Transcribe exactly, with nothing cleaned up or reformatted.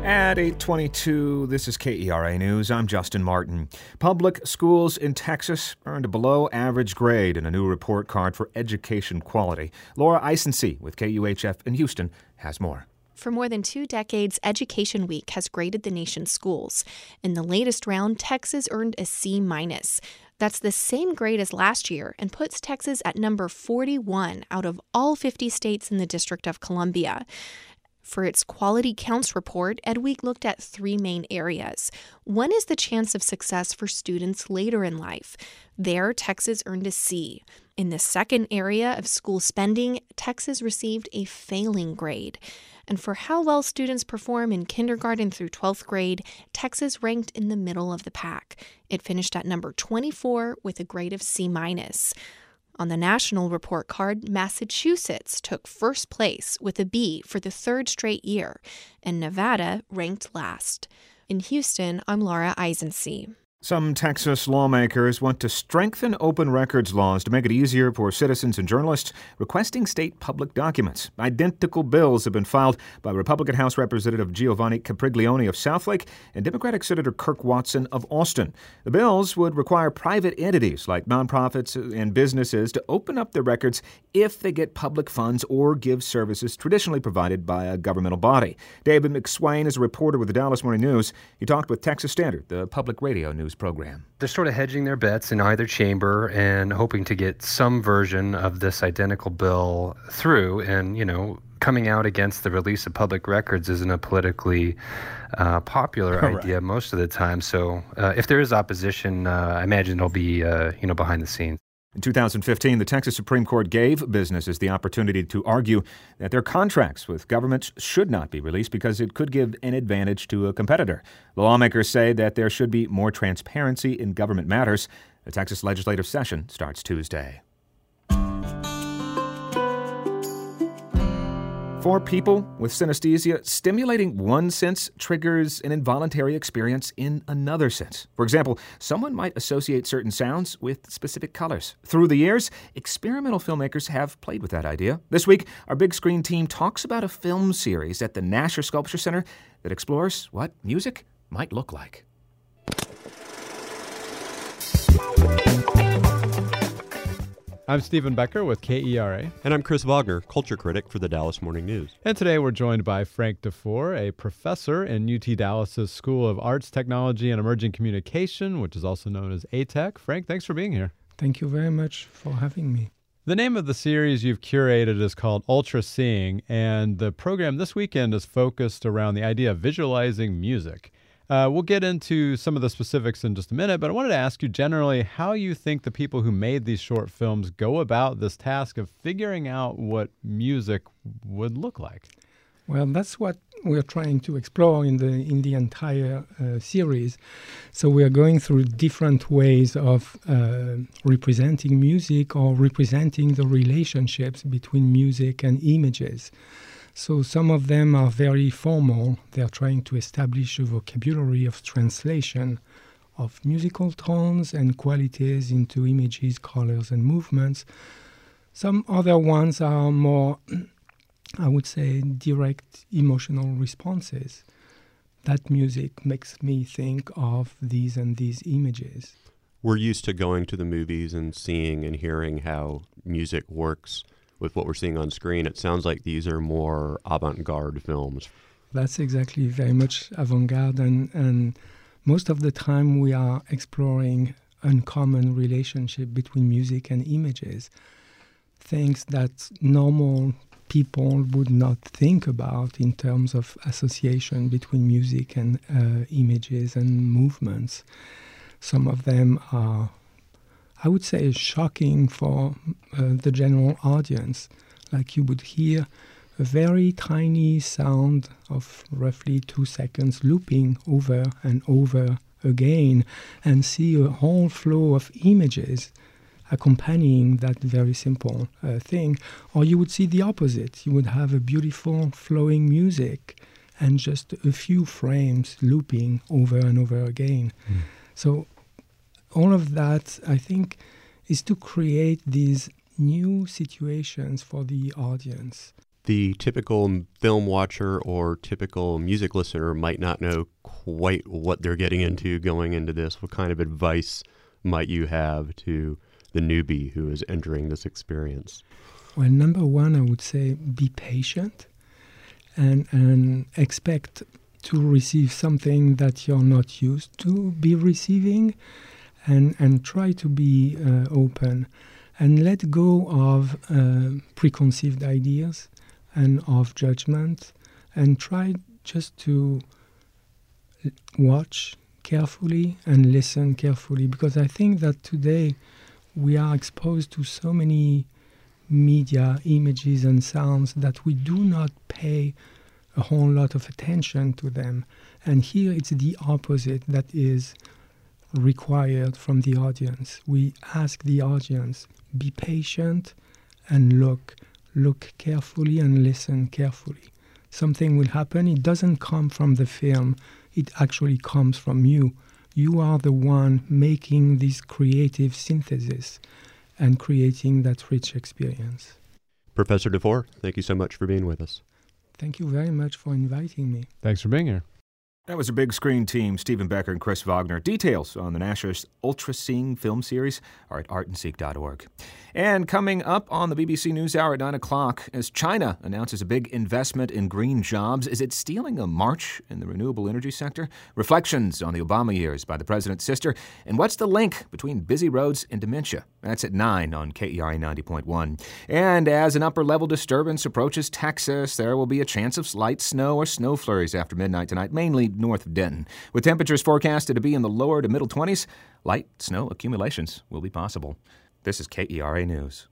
At eight twenty-two, this is K E R A News. I'm Justin Martin. Public schools in Texas earned a below-average grade in a new report card for education quality. Laura Isensee with K U H F in Houston has more. For more than two decades, Education Week has graded the nation's schools. In the latest round, Texas earned a C minus. That's the same grade as last year and puts Texas at number forty-one out of all fifty states in the District of Columbia. For its Quality Counts report, EdWeek looked at three main areas. One is the chance of success for students later in life. There, Texas earned a C. In the second area of school spending, Texas received a failing grade. And for how well students perform in kindergarten through twelfth grade, Texas ranked in the middle of the pack. It finished at number twenty-four with a grade of C minus. On the national report card, Massachusetts took first place with a B for the third straight year, and Nevada ranked last. In Houston, I'm Laura Isensee. Some Texas lawmakers want to strengthen open records laws to make it easier for citizens and journalists requesting state public documents. Identical bills have been filed by Republican House Representative Giovanni Capriglione of Southlake and Democratic Senator Kirk Watson of Austin. The bills would require private entities like nonprofits and businesses to open up their records if they get public funds or give services traditionally provided by a governmental body. David McSwain is a reporter with the Dallas Morning News. He talked with Texas Standard, the public radio news program. They're sort of hedging their bets in either chamber and hoping to get some version of this identical bill through. And, you know, coming out against the release of public records isn't a politically uh, popular right. idea most of the time. So uh, if there is opposition, uh, I imagine it'll be, uh, you know, behind the scenes. In two thousand fifteen, the Texas Supreme Court gave businesses the opportunity to argue that their contracts with governments should not be released because it could give an advantage to a competitor. The lawmakers say that there should be more transparency in government matters. The Texas legislative session starts Tuesday. For people with synesthesia, stimulating one sense triggers an involuntary experience in another sense. For example, someone might associate certain sounds with specific colors. Through the years, experimental filmmakers have played with that idea. This week, our big screen team talks about a film series at the Nasher Sculpture Center that explores what music might look like. I'm Stephen Becker with K E R A. And I'm Chris Wagner, culture critic for the Dallas Morning News. And today we're joined by Frank DeFore, a professor in U T Dallas's School of Arts, Technology, and Emerging Communication, which is also known as A Tech. Frank, thanks for being here. Thank you very much for having me. The name of the series you've curated is called Ultra Seeing, and the program this weekend is focused around the idea of visualizing music. Uh, we'll get into some of the specifics in just a minute, but I wanted to ask you generally how you think the people who made these short films go about this task of figuring out what music would look like. Well, that's what we're trying to explore in the in the entire uh, series. So we are going through different ways of uh, representing music or representing the relationships between music and images. So some of them are very formal. They're trying to establish a vocabulary of translation of musical tones and qualities into images, colors, and movements. Some other ones are more, I would say, direct emotional responses. That music makes me think of these and these images. We're used to going to the movies and seeing and hearing how music works with what we're seeing on screen. It sounds like these are more avant-garde films. That's exactly very much avant-garde, and, and most of the time we are exploring uncommon relationship between music and images, things that normal people would not think about in terms of association between music and uh, images and movements. Some of them are, I would say, shocking for uh, the general audience. Like you would hear a very tiny sound of roughly two seconds looping over and over again and see a whole flow of images accompanying that very simple uh, thing. Or you would see the opposite. You would have a beautiful flowing music and just a few frames looping over and over again. Mm. So all of that, I think, is to create these new situations for the audience. the typical film watcher or typical music listener might not know quite what they're getting into going into this. What kind of advice might you have to the newbie who is entering this experience? Well, number one, I would say be patient and, and expect to receive something that you're not used to be receiving, and, and try to be uh, open and let go of uh, preconceived ideas and of judgment, and try just to watch carefully and listen carefully, because I think that today we are exposed to so many media, images and sounds that we do not pay a whole lot of attention to them. And here it's the opposite that is required from the audience. We ask the audience, be patient and look. Look carefully and listen carefully. Something will happen. It doesn't come from the film. It actually comes from you. You are the one making this creative synthesis and creating that rich experience. Professor DeVore, thank you so much for being with us. Thank you very much for inviting me. Thanks for being here. That was our big screen team, Stephen Becker and Chris Wagner. Details on the Nash's Ultra Seeing film series are at art and seek dot org. And coming up on the B B C NewsHour at nine o'clock, as China announces a big investment in green jobs, is it stealing a march in the renewable energy sector? Reflections on the Obama years by the president's sister. And what's the link between busy roads and dementia? That's at nine on K E R A ninety point one. And as an upper-level disturbance approaches Texas, there will be a chance of light snow or snow flurries after midnight tonight, mainly north of Denton. With temperatures forecasted to be in the lower to middle twenties, light snow accumulations will be possible. This is K E R A News.